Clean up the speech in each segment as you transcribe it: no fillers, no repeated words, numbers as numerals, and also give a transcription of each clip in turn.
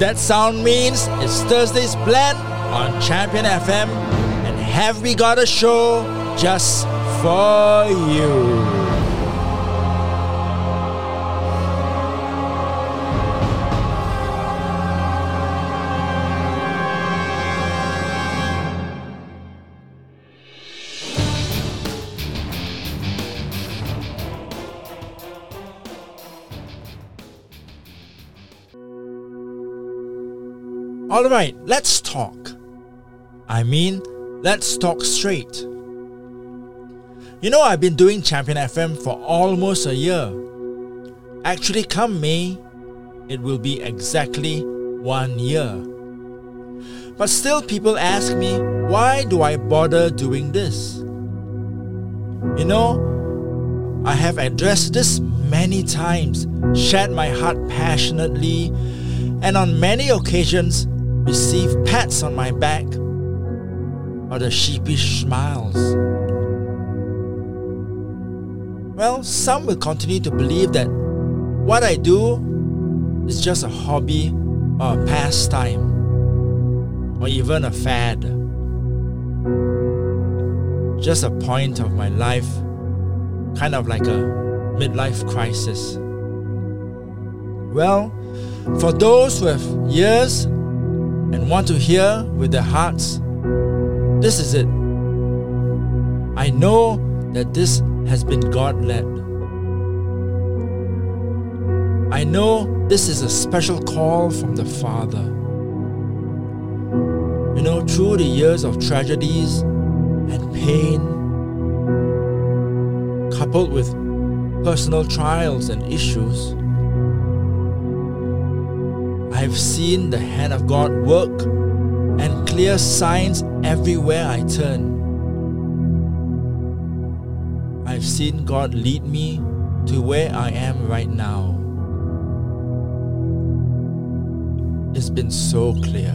That sound means it's Thursday's Blend on Champion FM, and have we got a show just for you. Alright, let's talk. Let's talk straight. You know, I've been doing Champion FM for almost a year. Actually, come May, it will be exactly 1 year. But still, people ask me, why do I bother doing this? You know, I have addressed this many times, shared my heart passionately, and on many occasions, receive pats on my back or the sheepish smiles. Well, some will continue to believe that what I do is just a hobby or a pastime or even a fad. Just a point of my life, kind of like a midlife crisis. Well, for those who have ears and want to hear with their hearts, this is it. I know that this has been God-led. I know this is a special call from the Father. You know, through the years of tragedies and pain, coupled with personal trials and issues, I've seen the hand of God work and clear signs everywhere I turn. I've seen God lead me to where I am right now. It's been so clear.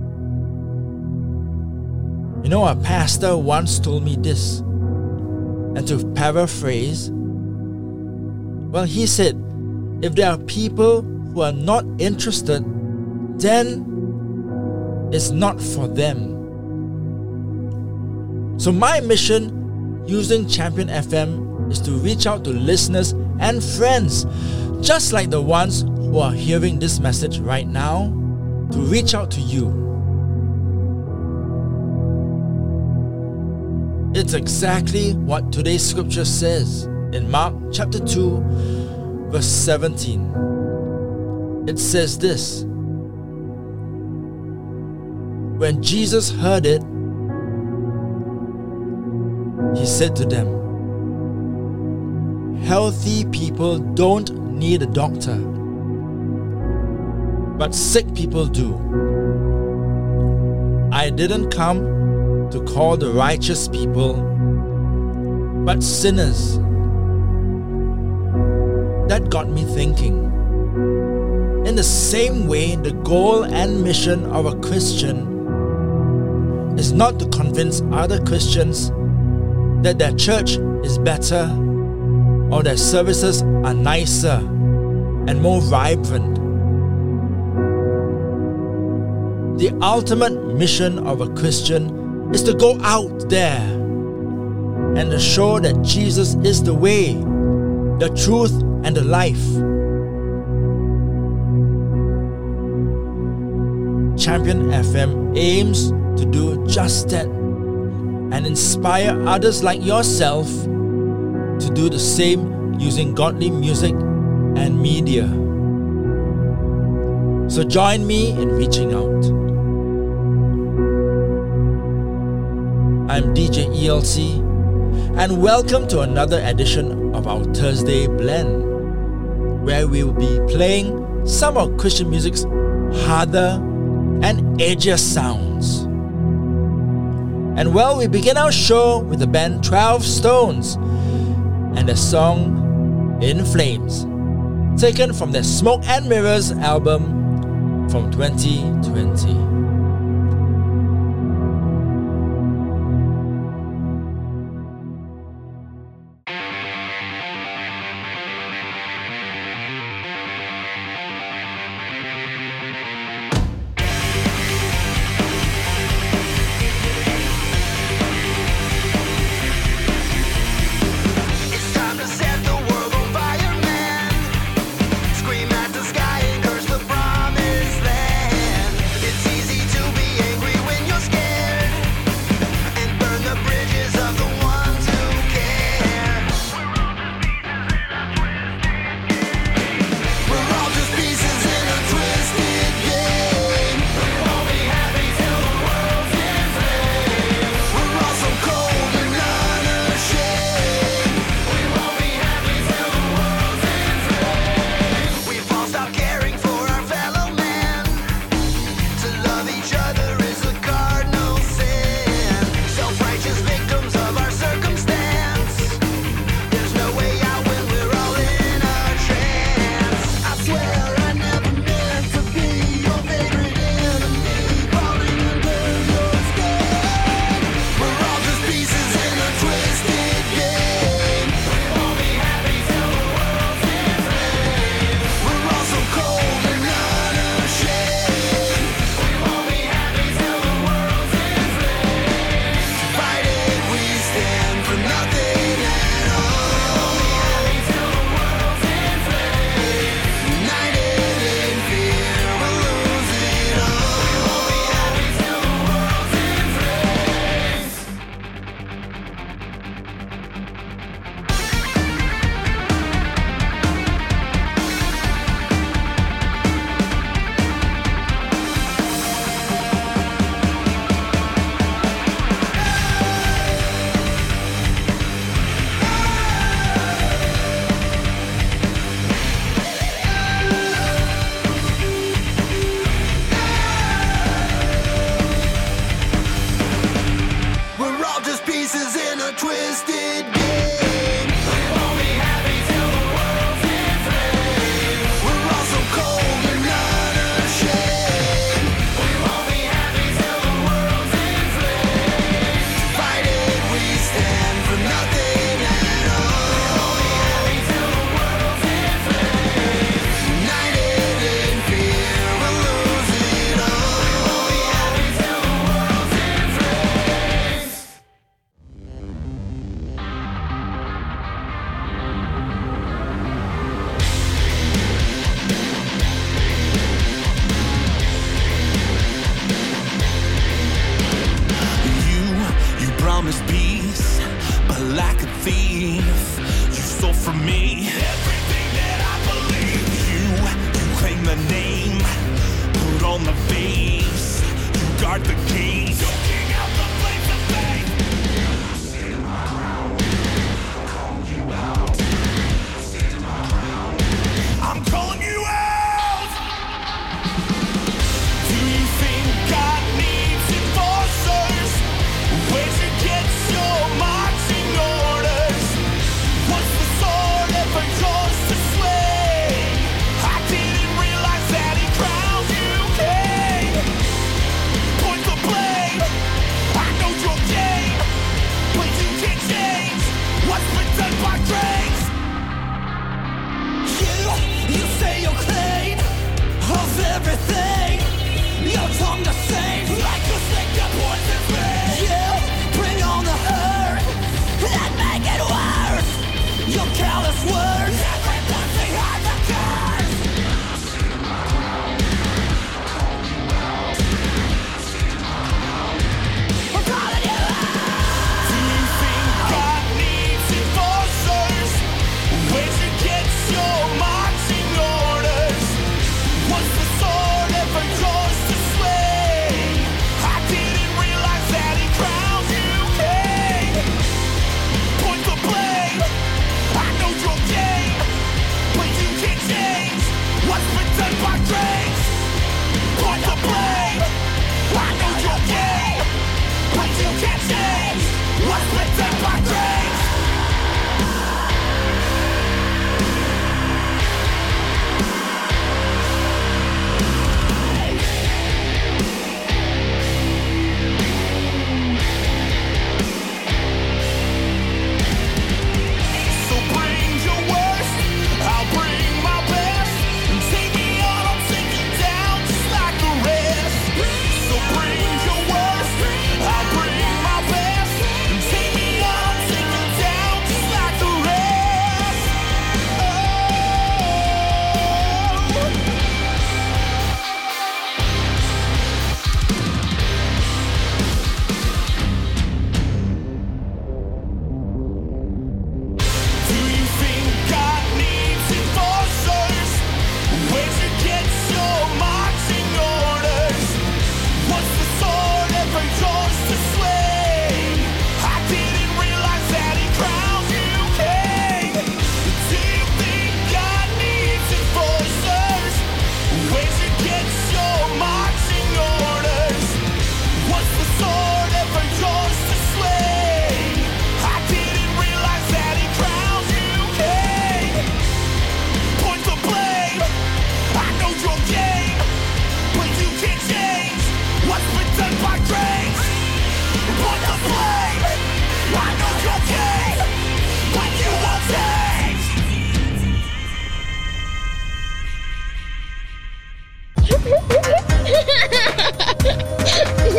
You know, a pastor once told me this, and to paraphrase, well, he said, if there are people who are not interested, then it's not for them. So my mission using Champion FM is to reach out to listeners and friends, just like the ones who are hearing this message right now, to reach out to you. It's exactly what today's scripture says in Mark chapter 2, verse 17. It says this: when Jesus heard it, he said to them, healthy people don't need a doctor, but sick people do. I didn't come to call the righteous people, but sinners. That got me thinking. In the same way, the goal and mission of a Christian is not to convince other Christians that their church is better or their services are nicer and more vibrant. The ultimate mission of a Christian is to go out there and to show that Jesus is the way, the truth, and the life. Champion FM aims to do just that and inspire others like yourself to do the same using godly music and media. So join me in reaching out. I'm DJ ELC, and welcome to another edition of our Thursday Blend, where we will be playing some of Christian music's harder and edgier sounds. And well, we begin our show with the band 12 Stones and the song In Flames, taken from their Smoke and Mirrors album from 2020.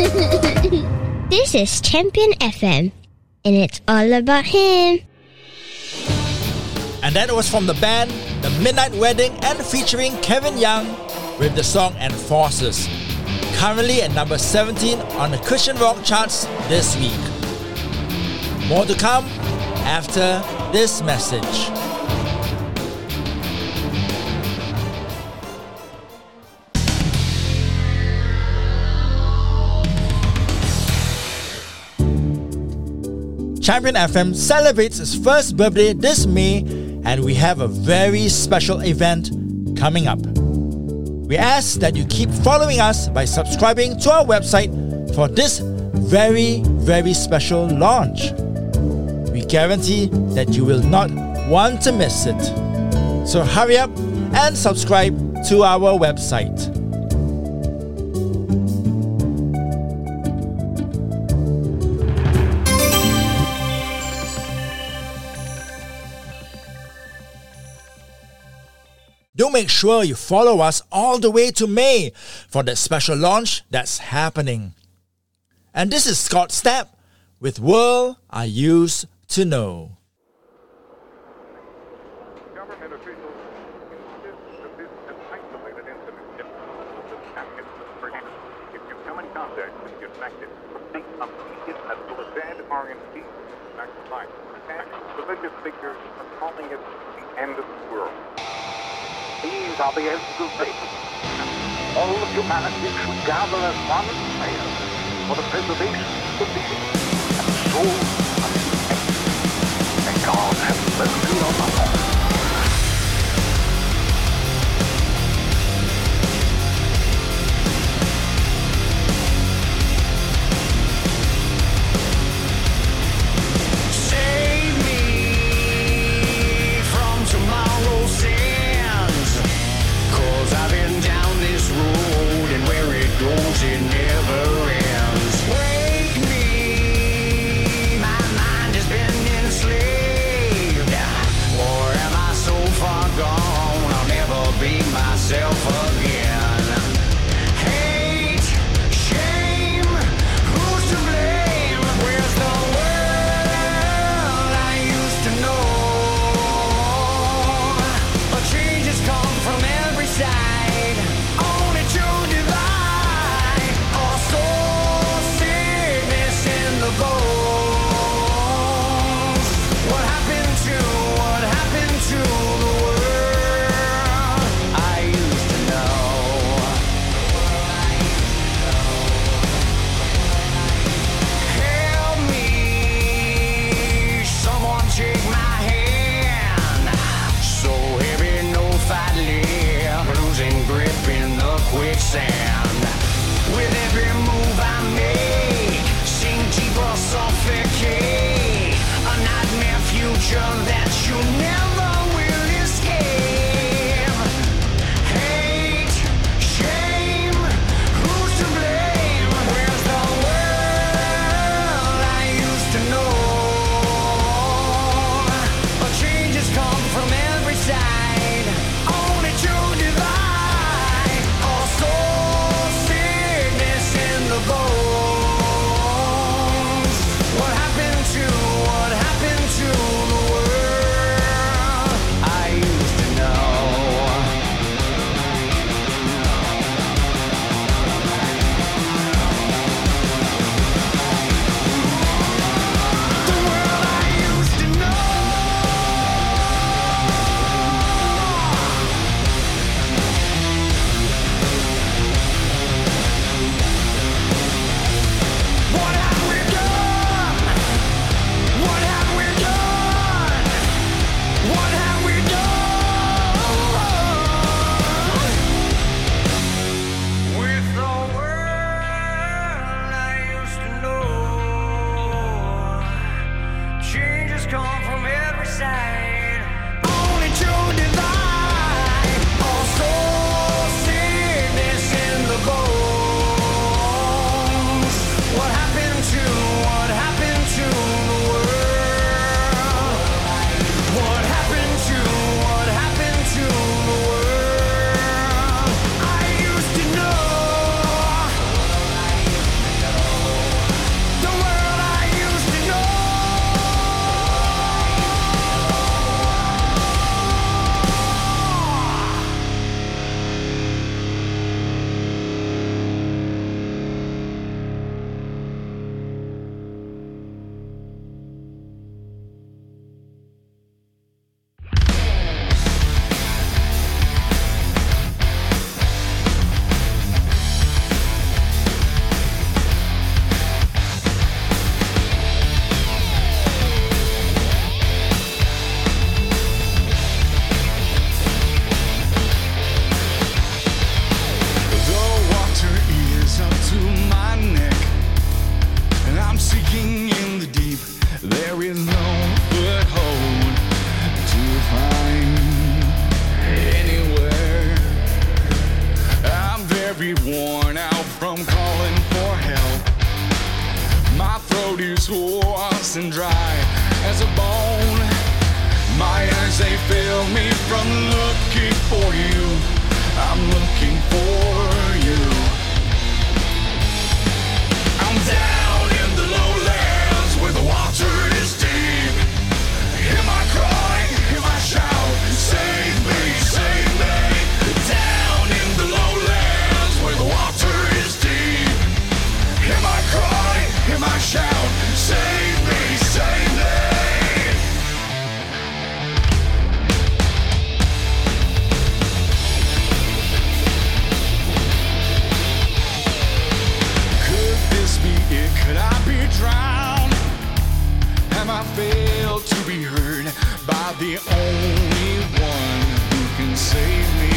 This is Champion FM, and it's all about him. And that was from the band The Midnight Wedding and featuring Kevin Young with the song Enforcers, currently at number 17 on the Christian rock charts this week. More to come after this message. Champion FM celebrates its first birthday this May, and we have a very special event coming up. We ask that you keep following us by subscribing to our website for this very, very special launch. We guarantee that you will not want to miss it. So hurry up and subscribe to our website. Do make sure you follow us all the way to May for that special launch that's happening. And this is Scott Stapp with World I Used to Know. Government officials insist that this is an isolated incident. If you come in contact with the affected, think of immediate as to the dead RMC sacrifice. And religious figures are calling it the end of the world. These are the ends of Satan. All of humanity should gather as one prayer for the preservation of the living and the soul of the dead. May God have mercy on us all. Save me from tomorrow's sins, 'cause I've been down this road, and where it goes it never ends. Wake me, my mind has been enslaved, or fail me from looking for you. I'm looking for you. I'm down in the lowlands where the water is deep. Hear my cry, hear my shout, save me, save me. Down in the lowlands where the water is deep. Hear my cry, hear my shout, save me, save me. Could I be drowned? Have I failed to be heard by the only one who can save me?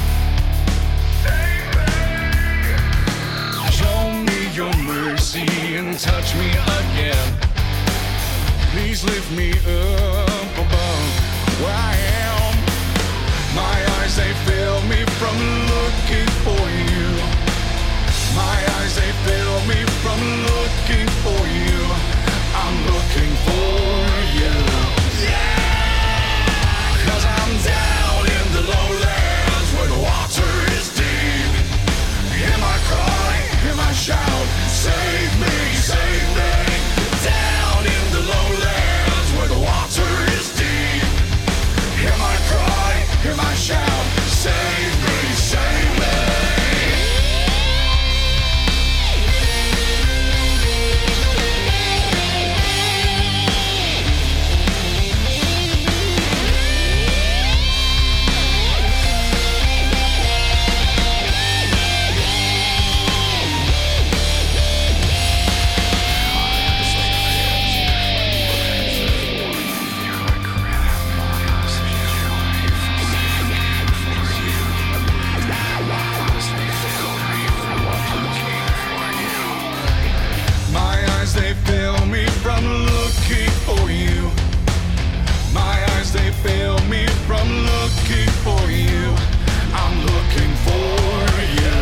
Save me! Show me your mercy and touch me again. Please lift me up above where I am. My eyes, they fail me from looking for you. My eyes, they fail me from looking for you. I'm looking for you. Yeah! 'Cause I'm down in the lowlands where the water is deep. Hear my cry, hear my shout, save me, save me. Down in the lowlands where the water is deep. Hear my cry, hear my shout, save me, save me. They fail me from looking for you. My eyes, they fail me from looking for you. I'm looking for you.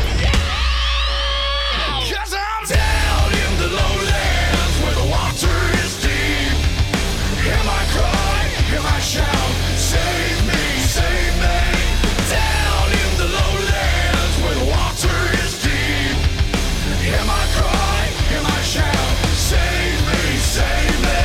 'Cause I'm down in the lowlands where the water is deep. Hear my cry, hear my shout, save me, save me. Down in the lowlands where the water is deep. Hear my cry, hear my shout, save me, save me.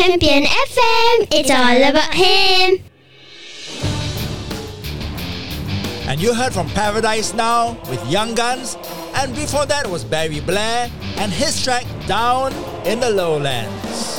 Champion FM, it's all about him. And you heard from Paradise Now with Young Guns, and before that was Barry Blair and his track Down in the Lowlands.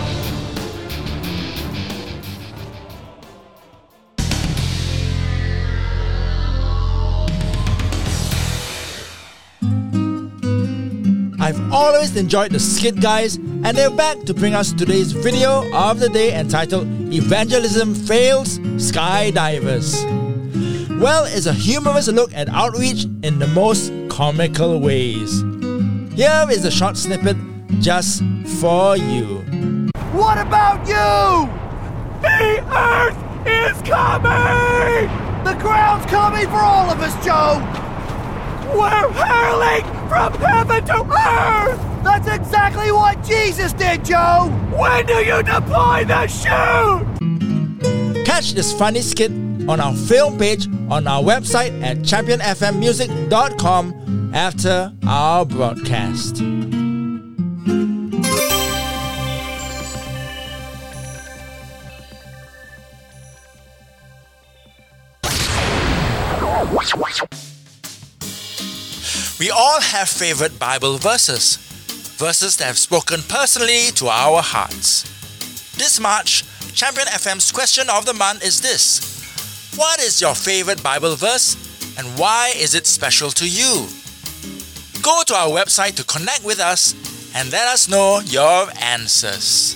I've always enjoyed the Skid Guys, and they're back to bring us today's video of the day entitled Evangelism Fails Skydivers. Well, it's a humorous look at outreach in the most comical ways. Here is a short snippet just for you. What about you? The earth is coming! The ground's coming for all of us, Joe! We're hurling from heaven to earth! That's exactly what Jesus did, Joe! When do you deploy the chute? Catch this funny skit on our film page on our website at championfmmusic.com after our broadcast. We all have favorite Bible verses that have spoken personally to our hearts. This March, Champion FM's question of the month is this: what is your favorite Bible verse and why is it special to you? Go to our website to connect with us and let us know your answers.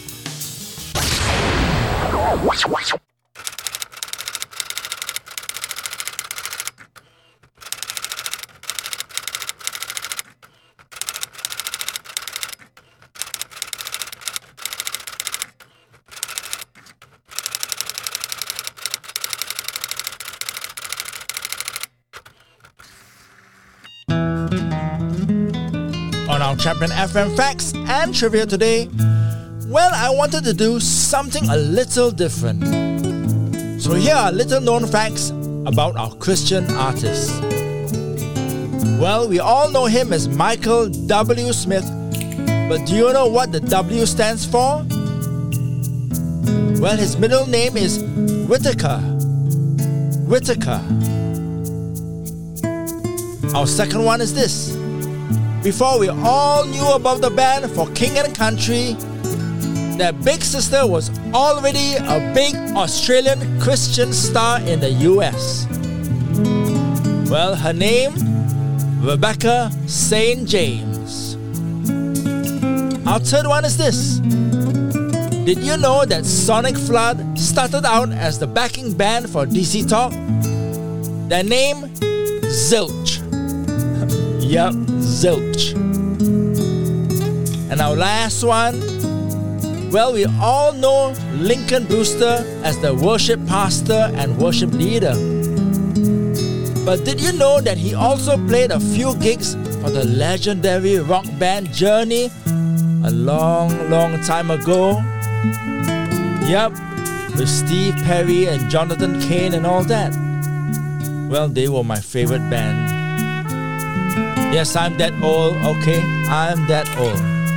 On our Champion FM facts and trivia today, well, I wanted to do something a little different. So here are little known facts about our Christian artist. Well, we all know him as Michael W. Smith, but do you know what the W stands for? Well, his middle name is Whitaker. Our second one is this. Before we all knew about the band For King and Country, their big sister was already a big Australian Christian star in the US. Well, her name, Rebecca St. James. Our third one is this. Did you know that Sonic Flood started out as the backing band for DC Talk? Their name, Zilch. Yup, Zilch. And our last one, well, we all know Lincoln Brewster as the worship pastor and worship leader. But did you know that he also played a few gigs for the legendary rock band Journey a long time ago? Yup, with Steve Perry and Jonathan Cain and all that. Well, they were my favorite band. Yes, I'm that old, okay? I'm that old.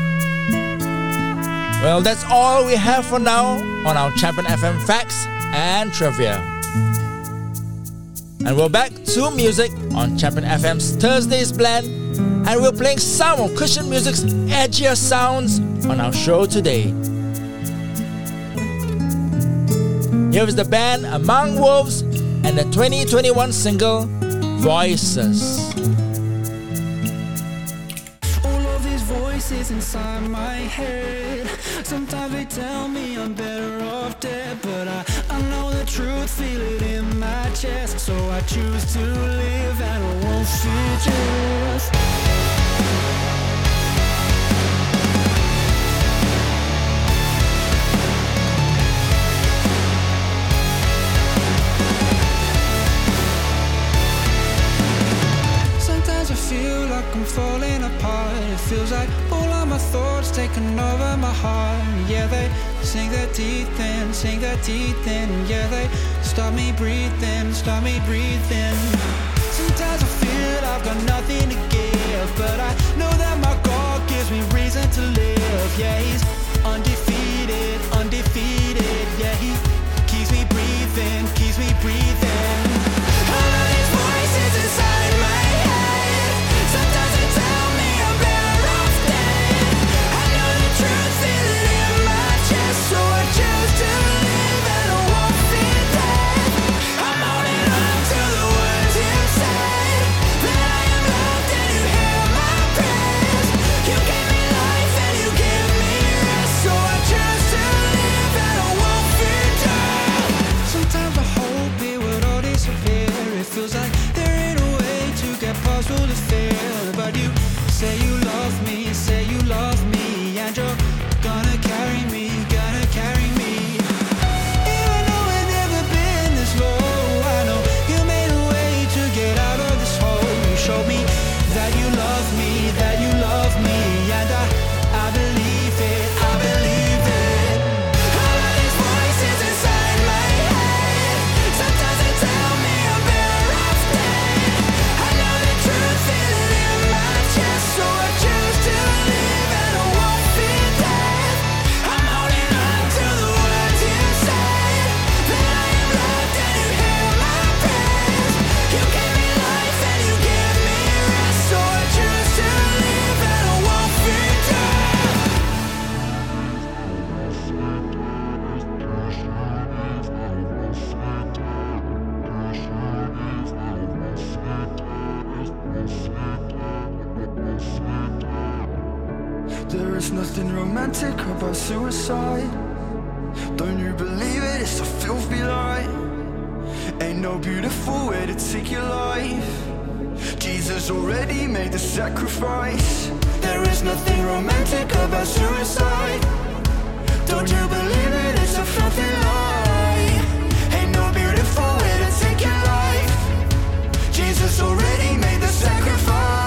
Well, that's all we have for now on our Champion FM facts and trivia. And we're back to music on Champion FM's Thursday's Blend, and we're playing some of Christian music's edgier sounds on our show today. Here is the band Among Wolves and the 2021 single Voices. Voices inside my head. Sometimes they tell me I'm better off dead, but I know the truth, feel it in my chest. So I choose to live and I won't suggest. Sometimes I feel like I'm falling apart. It feels like all of my thoughts taking over my heart. Yeah, they sink their teeth in, sink their teeth in. Yeah, they stop me breathing, stop me breathing. Sometimes I feel I've got nothing to give, but I know that my God gives me reason to live. Yeah, He's undefeated, undefeated. nothing romantic about suicide. Don't you believe it? It's a filthy lie. Ain't no beautiful way to take your life. Jesus already made the sacrifice. There is nothing romantic about suicide. Don't you believe it? It's a filthy lie. Ain't no beautiful way to take your life. Jesus already made the sacrifice.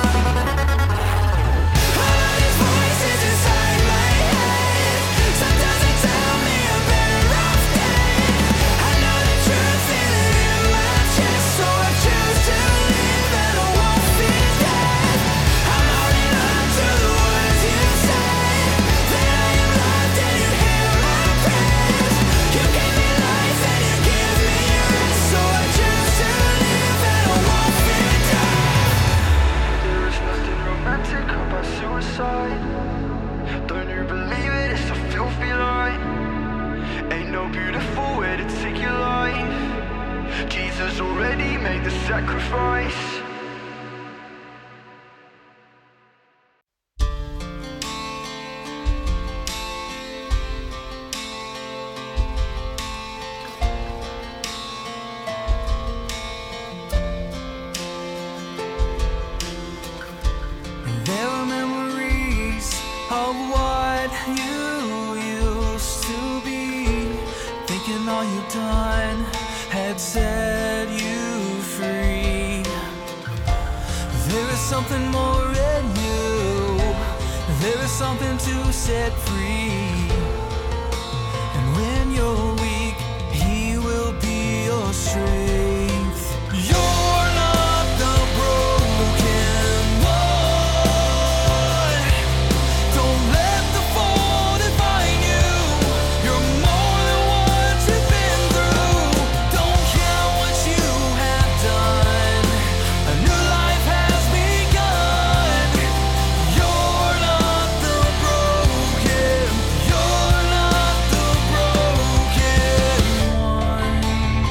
Don't you believe it? It's a filthy lie. Ain't no beautiful way to take your life. Jesus already made the sacrifice. Of what you used to be, thinking all you've done had set you free. There is something more in you. There is something to set free. And when you're weak, He will be your strength. You're not the broken one. Don't let the fall define you. You're more than what you've been through. Don't count what you have done. A new life has begun. You're not the broken. You're not the broken one.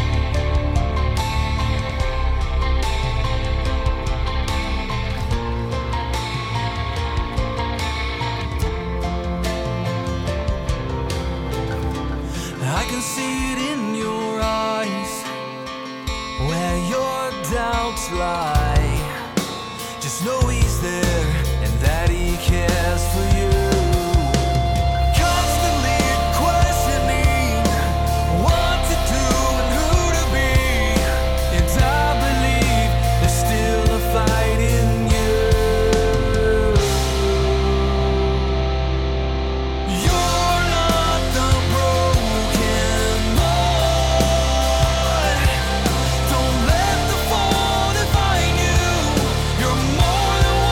I can see it in your eyes, where your doubts lie. Just know He's there and that He cares for you. Constantly questioning what to do and who to be. And I believe there's still a fight in you. You're not the broken one. Don't let the fall define you. You're more than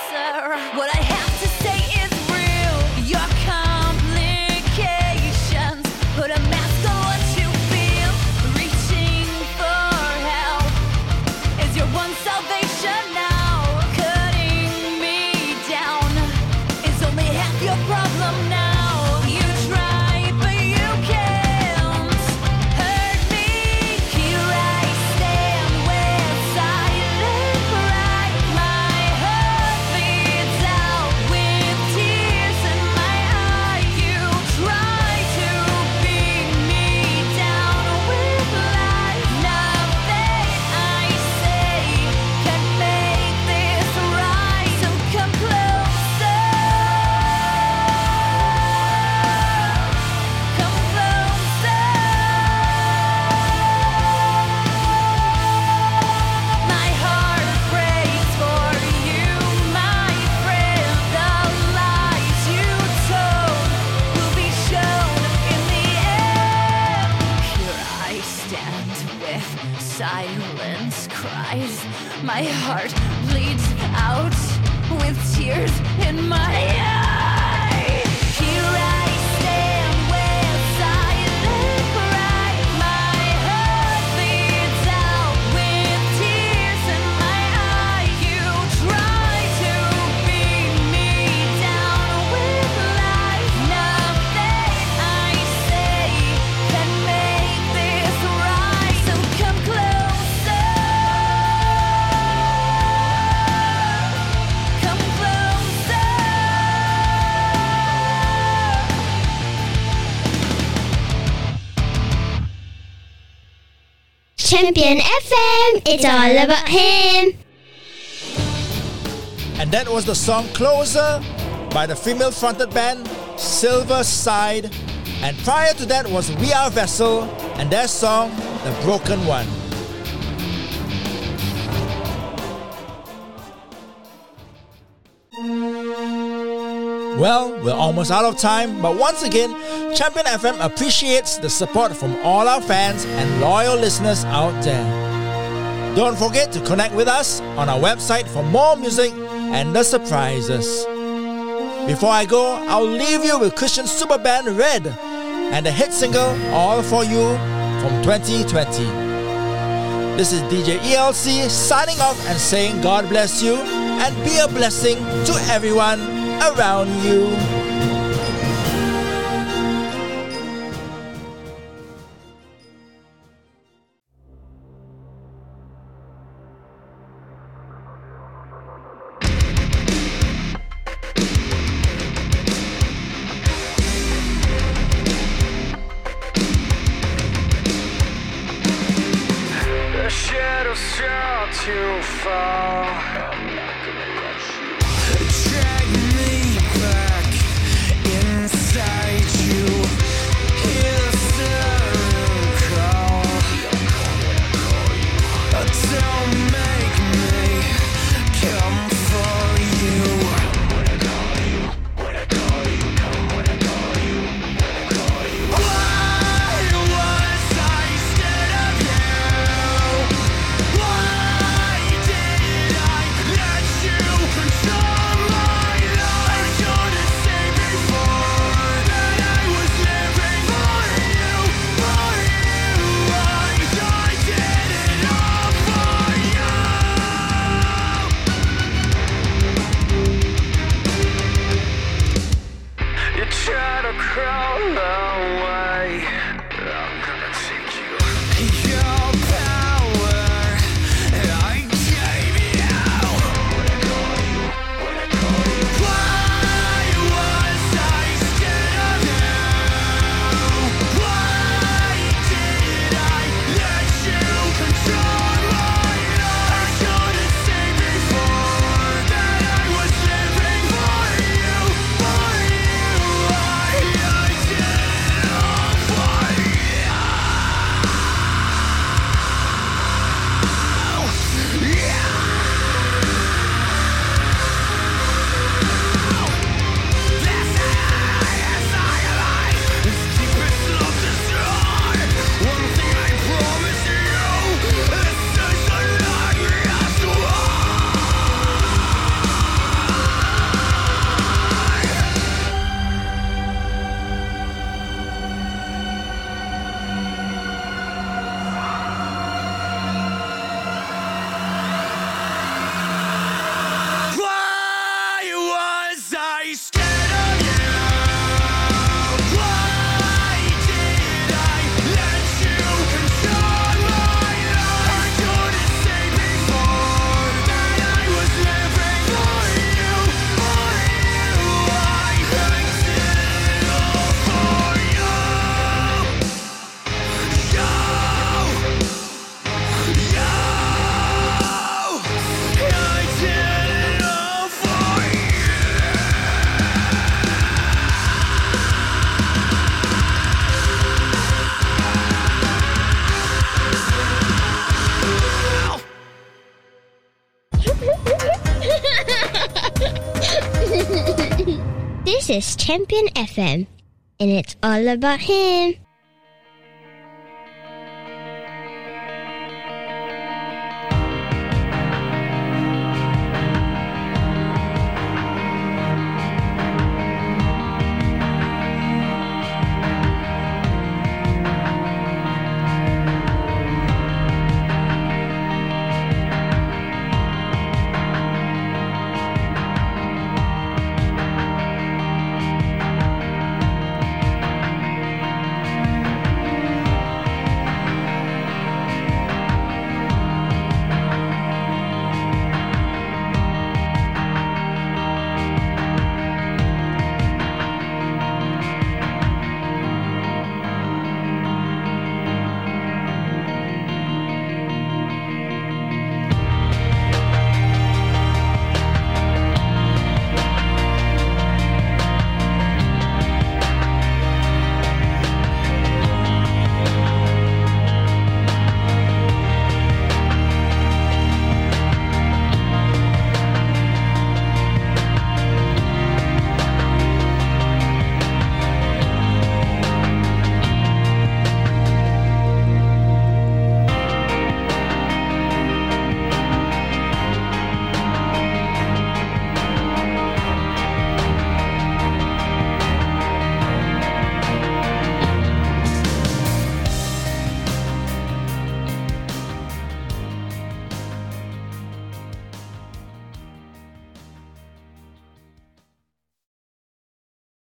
closer. What I have to say is real. Your complications put a mask on what you feel. Reaching for help is your one salvation now. Cutting me down is only half your problem now. You try, but you can't hurt me. Here I stand with silent pride. My heart bleeds out with tears in my eye. You try to beat me down with lies. Nothing I say can make this right. So come closer. Come closer. My heart breaks for you, my friend. The lies you told will be shown in the end. Here I stand with silence cries. My heart bleeds out with tears in my eyes. Here I stand with silent pride. My heart bleeds out with tears in my eye. You try to beat me down with lies. Nothing I say can make this right. So come closer. Come closer. Champion FM, it's all about him. And that was the song Closer by the female-fronted band Silver Side. And prior to that was We Are Vessel and their song The Broken One. Well, we're almost out of time, but once again, Champion FM appreciates the support from all our fans and loyal listeners out there. Don't forget to connect with us on our website for more music and the surprises. Before I go, I'll leave you with Christian superband Red and the hit single All For You from 2020. This is DJ ELC signing off and saying God bless you and be a blessing to everyone around you. The shadows start to fall. Drag me back inside you. Hear the siren call. Don't make me come for you. Why was I instead of you? Why did I This is Champion FM, and it's all about him.